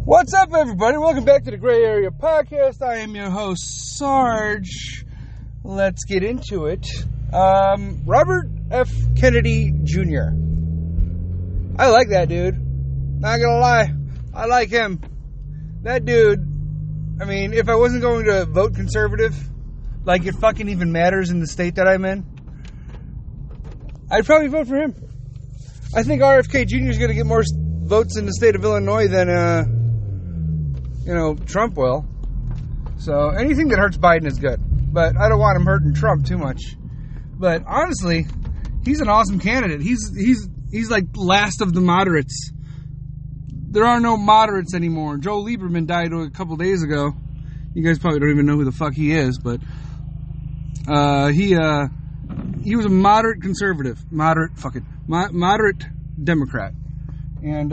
What's up, everybody? Welcome back to the Gray Area Podcast. I am your host, Sarge. Let's get into it. Robert F. Kennedy Jr. I like that dude. Not gonna lie. I like him. That dude, I mean, if I wasn't going to vote conservative, like it fucking even matters in the state that I'm in, I'd probably vote for him. I think RFK Jr. is going to get more votes in the state of Illinois than, Trump will. So anything that hurts Biden is good. But I don't want him hurting Trump too much. But honestly, he's an awesome candidate. He's like last of the moderates. There are no moderates anymore. Joe Lieberman died a couple days ago. You guys probably don't even know who the fuck he is, but he was a moderate conservative, moderate Democrat, and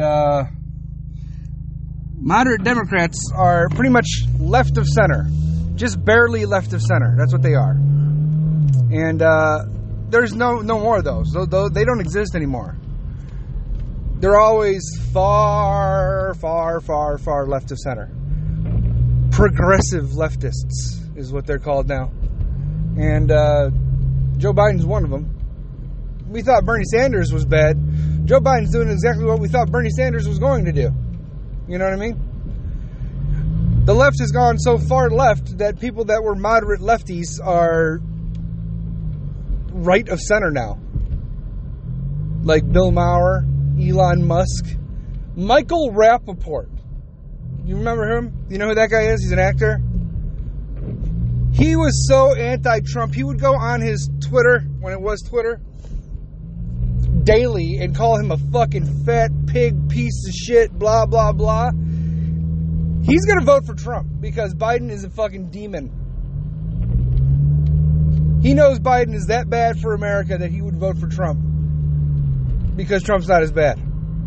moderate Democrats are pretty much left of center, just barely left of center. That's what they are, and there's no more of those. They don't exist anymore. They're always far left of center. Progressive leftists is what they're called now. And Joe Biden's one of them. We thought Bernie Sanders was bad. Joe Biden's doing exactly what we thought Bernie Sanders was going to do. You know what I mean? The left has gone so far left that people that were moderate lefties are right of center now. Like Bill Maher, Elon Musk, Michael Rappaport. You remember him? You know who that guy is? He's an actor. He was so anti-Trump. He would go on his Twitter, when it was Twitter, daily and call him a fucking fat pig piece of shit, blah, blah, blah. He's going to vote for Trump because Biden is a fucking demon. He knows Biden is that bad for America that he would vote for Trump because Trump's not as bad.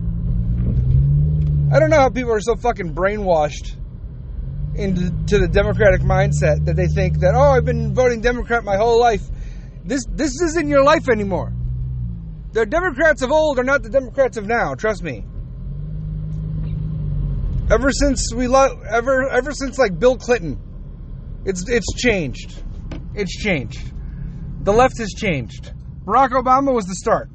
I don't know how people are so fucking brainwashed into the Democratic mindset that they think that, oh, I've been voting Democrat my whole life. This isn't your life anymore. The Democrats of old are not the Democrats of now. Trust me. Ever since like Bill Clinton, it's changed. It's changed. The left has changed. Barack Obama was the start.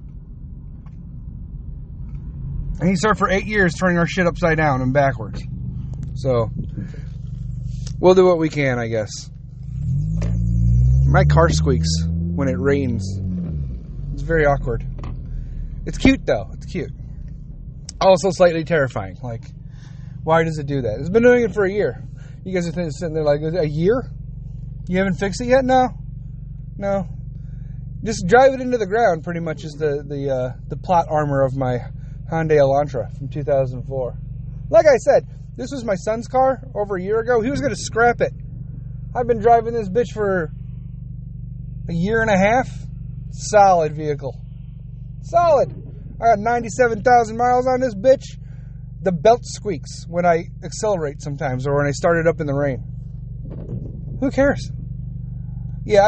And he served for 8 years turning our shit upside down and backwards. So, we'll do what we can, I guess. My car squeaks when it rains. It's very awkward. It's cute, though. It's cute. Also slightly terrifying. Like, why does it do that? It's been doing it for a year. You guys are sitting there like, a year? You haven't fixed it yet? No. Just drive it into the ground, pretty much, is the plot armor of my Hyundai Elantra from 2004. Like I said, this was my son's car over a year ago. He was going to scrap it. I've been driving this bitch for a year and a half. Solid vehicle. Solid. I got 97,000 miles on this bitch. The belt squeaks when I accelerate sometimes or when I start it up in the rain. Who cares? Yeah,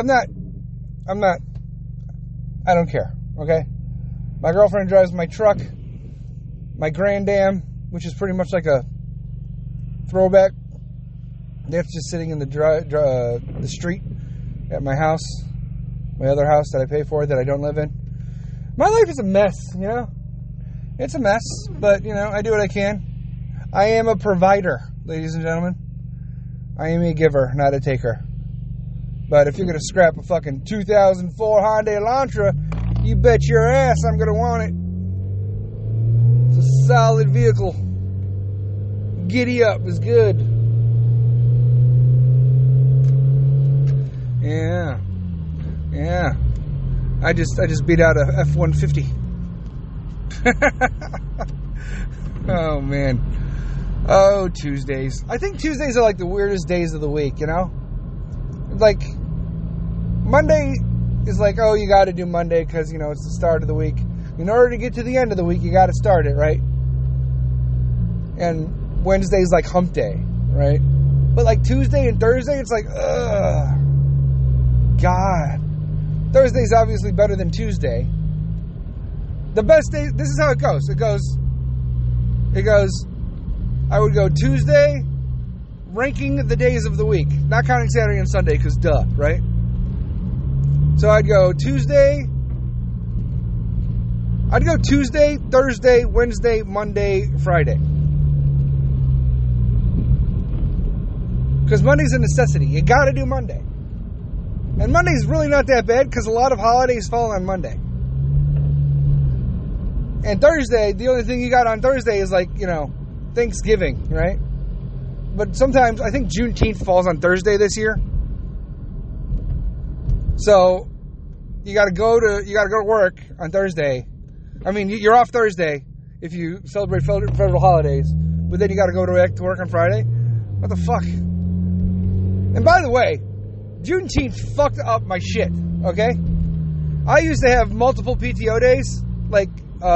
I don't care, okay? My girlfriend drives my truck. My Grand Am, which is pretty much like a throwback, that's just sitting in the street at my house, my other house that I pay for that I don't live in. My life is a mess, you know? It's a mess, but, I do what I can. I am a provider, ladies and gentlemen. I am a giver, not a taker. But if you're going to scrap a fucking 2004 Hyundai Elantra, you bet your ass I'm going to want it. It's a solid vehicle. Giddy up is good. Yeah. I just beat out a F-150. Oh man. Oh, Tuesdays. I think Tuesdays are like the weirdest days of the week, you know? Like Monday is like, oh, you got to do Monday because it's the start of the week. In order to get to the end of the week, you got to start it, right? And Wednesday's like hump day, right? But like Tuesday and Thursday, it's like, ugh. God. Thursday's obviously better than Tuesday. The best day, this is how it goes. It goes I would go Tuesday, ranking the days of the week. Not counting Saturday and Sunday, because duh, right? So I'd go Tuesday, Thursday, Wednesday, Monday, Friday. Because Monday's a necessity. You gotta do Monday. And Monday's really not that bad, because a lot of holidays fall on Monday. And Thursday, the only thing you got on Thursday is like, Thanksgiving, right? But sometimes, I think Juneteenth falls on Thursday this year. So, you gotta go to work on Thursday. I mean, you're off Thursday if you celebrate federal holidays, but then you gotta go to work on Friday? What the fuck? And by the way, Juneteenth fucked up my shit, okay? I used to have multiple PTO days, like,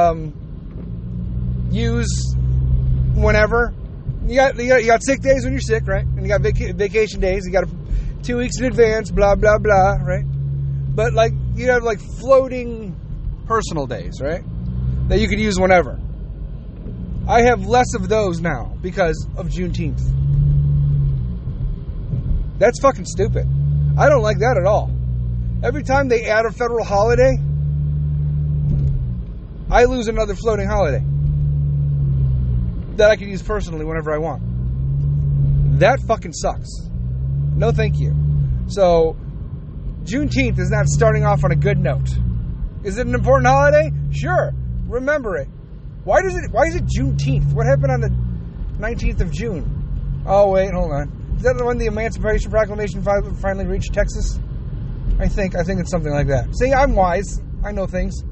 use whenever. You got sick days when you're sick, right? And you got vacation days. You got 2 weeks in advance, blah, blah, blah, right? But, like, you have, like, floating personal days, right? That you could use whenever. I have less of those now because of Juneteenth. That's fucking stupid. I don't like that at all. Every time they add a federal holiday, I lose another floating holiday that I can use personally whenever I want. That fucking sucks. No thank you. So, Juneteenth is not starting off on a good note. Is it an important holiday? Sure. Remember it. Why is it Juneteenth? What happened on the 19th of June? Oh, wait, hold on. Is that when the Emancipation Proclamation finally reached Texas? I think it's something like that. See, I'm wise. I know things.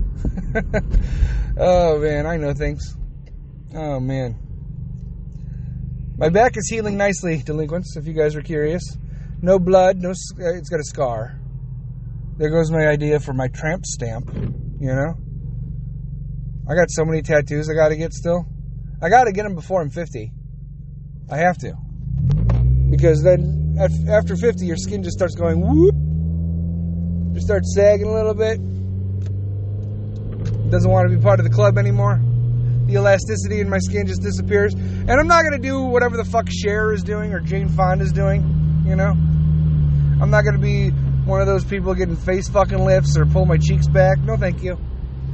Oh, man, I know things. Oh, man. My back is healing nicely, delinquents, if you guys are curious. No blood, it's got a scar. There goes my idea for my tramp stamp, I got so many tattoos I gotta get still. I gotta get them before I'm 50. I have to. Because then, after 50, your skin just starts going whoop. Just starts sagging a little bit. Doesn't want to be part of the club anymore. The elasticity in my skin just disappears. And I'm not going to do whatever the fuck Cher is doing or Jane Fonda's doing, I'm not going to be one of those people getting face fucking lifts or pull my cheeks back. No, thank you.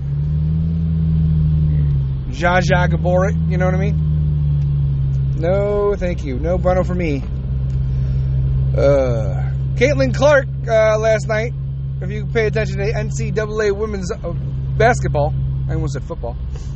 Zsa Zsa Gabor it, you know what I mean? No, thank you. No bueno for me. Caitlin Clark last night, if you pay attention to NCAA women's basketball, I almost said football.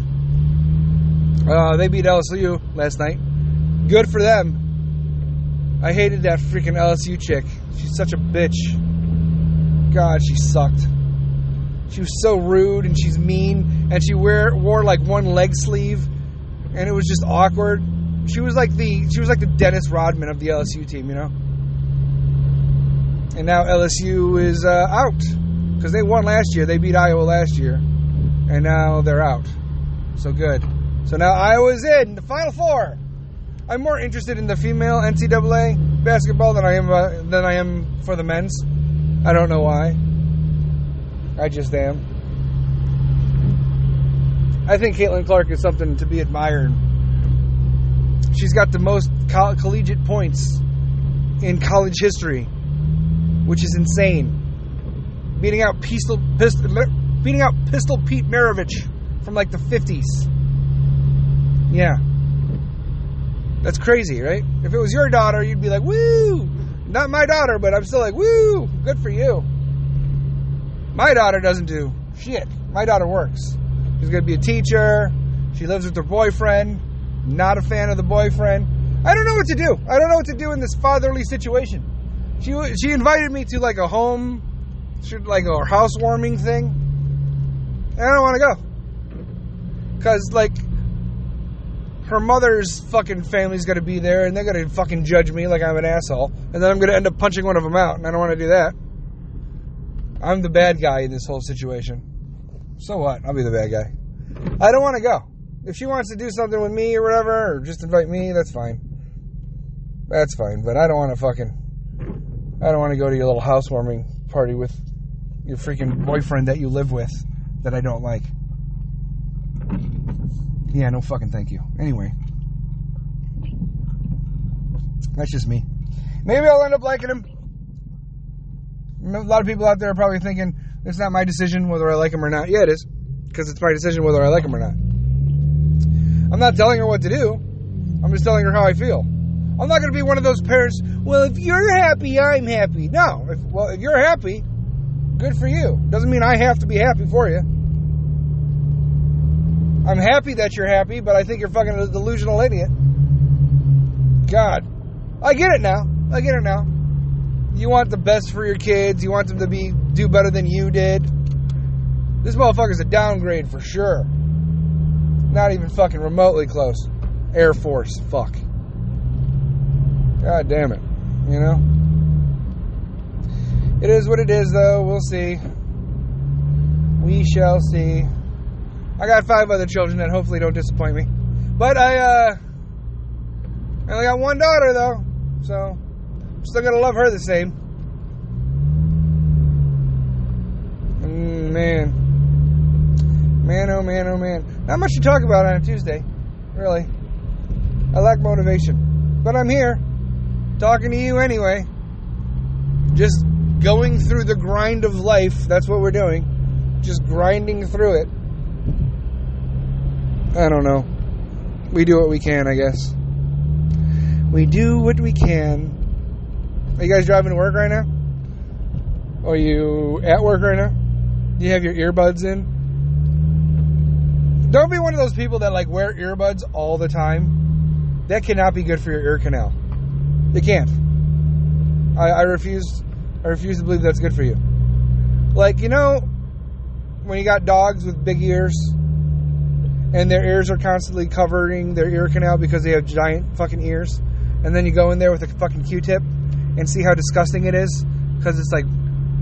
They beat LSU last night. Good for them. I hated that freaking LSU chick. She's such a bitch. God, she sucked. She was so rude and she's mean, and she wore like one leg sleeve, and it was just awkward. She was like the Dennis Rodman of the LSU team, And now LSU is out because they won last year. They beat Iowa last year, and now they're out. So good. So now Iowa's in the Final Four. I'm more interested in the female NCAA basketball than I am for the men's. I don't know why. I just am. I think Caitlin Clark is something to be admired. She's got the most collegiate points in college history, which is insane. Beating out Pistol Pete Maravich from like the 50s. Yeah. That's crazy, right? If it was your daughter, you'd be like, woo! Not my daughter, but I'm still like, woo! Good for you. My daughter doesn't do shit. My daughter works. She's going to be a teacher. She lives with her boyfriend. Not a fan of the boyfriend. I don't know what to do. I don't know what to do in this fatherly situation. She invited me to like a housewarming thing. And I don't want to go. Because like her mother's fucking family's going to be there and they're going to fucking judge me like I'm an asshole. And then I'm going to end up punching one of them out. And I don't want to do that. I'm the bad guy in this whole situation. So what? I'll be the bad guy. I don't want to go. If she wants to do something with me or whatever, or just invite me, that's fine. That's fine. But I don't want to go to your little housewarming party with your freaking boyfriend that you live with that I don't like. Yeah, no fucking thank you. Anyway. That's just me. Maybe I'll end up liking him. A lot of people out there are probably thinking, it's not my decision whether I like him or not. Yeah, it is. Because it's my decision whether I like him or not. I'm not telling her what to do. I'm just telling her how I feel. I'm not going to be one of those parents, well, if you're happy, I'm happy. No. If you're happy, good for you. Doesn't mean I have to be happy for you. I'm happy that you're happy, but I think you're fucking a delusional idiot. God. I get it now. You want the best for your kids. You want them to do better than you did. This motherfucker's a downgrade for sure. Not even fucking remotely close. Air Force. Fuck. God damn it. You know? It is what it is, though. We'll see. We shall see. I got 5 other children that hopefully don't disappoint me. But I only got one daughter, though. So, I'm still gonna love her the same. Man, oh man, oh man. Not much to talk about on a Tuesday, really. I lack motivation. But I'm here, talking to you anyway. Just going through the grind of life. That's what we're doing. Just grinding through it. I don't know. We do what we can, I guess. We do what we can. Are you guys driving to work right now? Are you at work right now? Do you have your earbuds in? Don't be one of those people that like wear earbuds all the time. That cannot be good for your ear canal. It can't. I refuse to believe that's good for you. Like, you know, when you got dogs with big ears and their ears are constantly covering their ear canal because they have giant fucking ears, and then you go in there with a fucking Q-tip and see how disgusting it is because it's like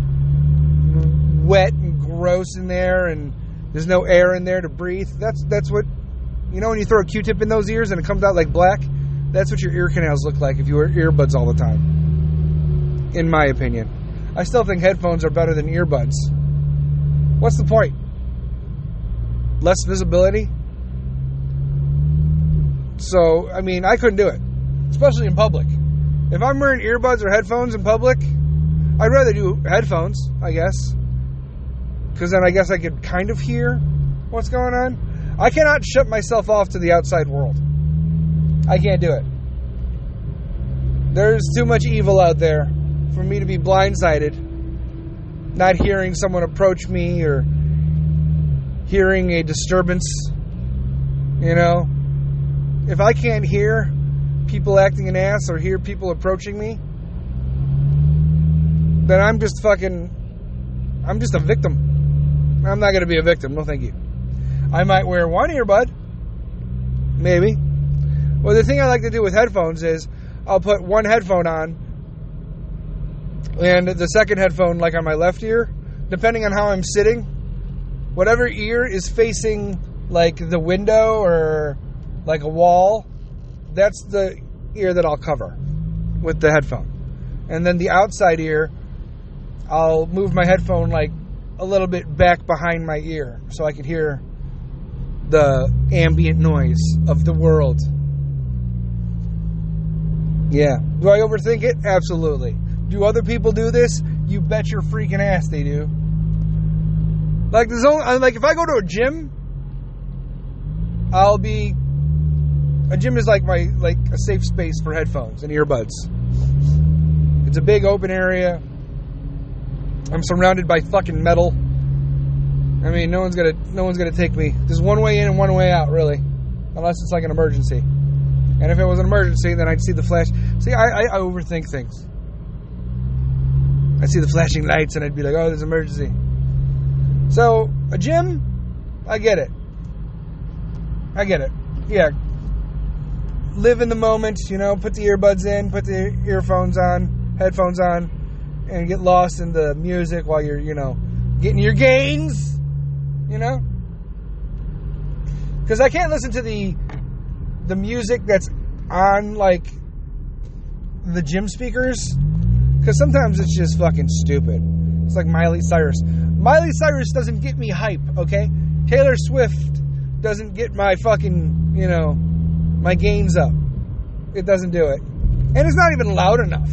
wet and gross in there and there's no air in there to breathe. That's what, you know, when you throw a Q-tip in those ears and it comes out like black, that's what your ear canals look like if you wear earbuds all the time, in my opinion. I still think headphones are better than earbuds. What's the point? Less visibility? So, I mean, I couldn't do it, especially in public. If I'm wearing earbuds or headphones in public, I'd rather do headphones, I guess. Because then I guess I could kind of hear what's going on. I cannot shut myself off to the outside world. I can't do it. There's too much evil out there for me to be blindsided, not hearing someone approach me or hearing a disturbance, you know. If I can't hear people acting an ass or hear people approaching me, then I'm just a victim. I'm not going to be a victim. No, thank you. I might wear one earbud. Maybe. Well, the thing I like to do with headphones is I'll put one headphone on and the second headphone like on my left ear, depending on how I'm sitting. Whatever ear is facing like the window or like a wall, that's the ear that I'll cover with the headphone. And then the outside ear, I'll move my headphone like a little bit back behind my ear so I can hear the ambient noise of the world. Yeah. Do I overthink it? Absolutely. Do other people do this? You bet your freaking ass they do. Like if I go to a gym, a gym is like a safe space for headphones and earbuds. It's a big open area. I'm surrounded by fucking metal. I mean, no one's gonna take me. There's one way in and one way out, really, unless it's like an emergency. And if it was an emergency, then I'd see the flash. See, I overthink things. I'd see the flashing lights, and I'd be like, "Oh, there's an emergency." So a gym, I get it. Yeah. Live in the moment, you know. Put the earbuds in, put the headphones on, and get lost in the music while you're, you know, getting your gains. You know? Because I can't listen to the music that's on, like, the gym speakers. Because sometimes it's just fucking stupid. It's like Miley Cyrus. Miley Cyrus doesn't get me hype, okay? Taylor Swift doesn't get my fucking, you know, my gains up. It doesn't do it. And it's not even loud enough.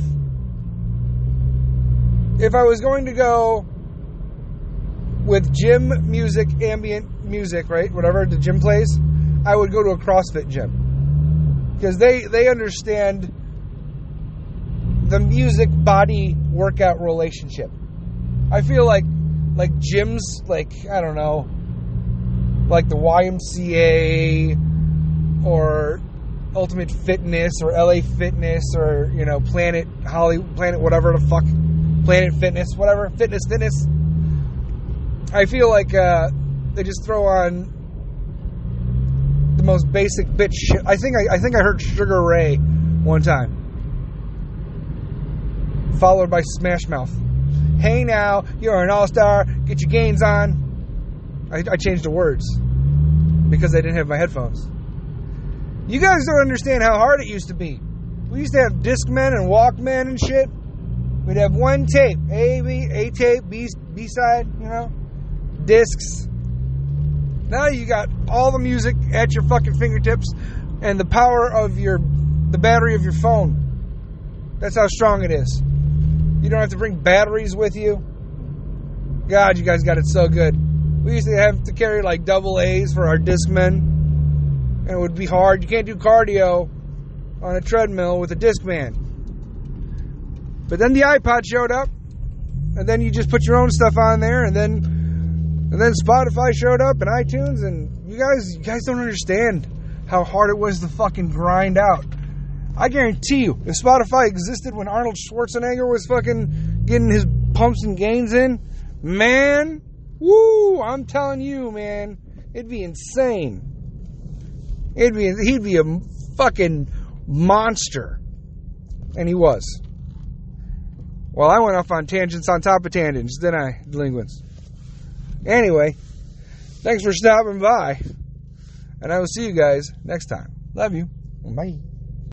If I was going to go with gym music, ambient music, right? Whatever the gym plays, I would go to a CrossFit gym. Because they understand the music-body workout relationship. I feel like gyms, like, I don't know, like the YMCA or Ultimate Fitness or LA Fitness or, you know, Planet whatever the fuck, Planet Fitness, whatever, fitness. I feel like they just throw on the most basic bitch shit. I think I heard Sugar Ray one time, followed by Smash Mouth. Hey now, you're an all-star, get your gains on. I changed the words because I didn't have my headphones. You guys don't understand how hard it used to be. We used to have Discmen and Walkmen and shit. We'd have one tape, A tape, B side, you know, discs. Now you got all the music at your fucking fingertips and the power of the battery of your phone. That's how strong it is. You don't have to bring batteries with you. God, you guys got it so good. We used to have to carry like double A's for our Discmen. And it would be hard. You can't do cardio on a treadmill with a Discman. But then the iPod showed up. And then you just put your own stuff on there. And then Spotify showed up and iTunes. And you guys don't understand how hard it was to fucking grind out. I guarantee you, if Spotify existed when Arnold Schwarzenegger was fucking getting his pumps and gains in, man, woo, I'm telling you, man, it'd be insane. He'd be a fucking monster. And he was. Well, I went off on tangents on top of tangents, didn't I, delinquents? Anyway, thanks for stopping by. And I will see you guys next time. Love you. Bye.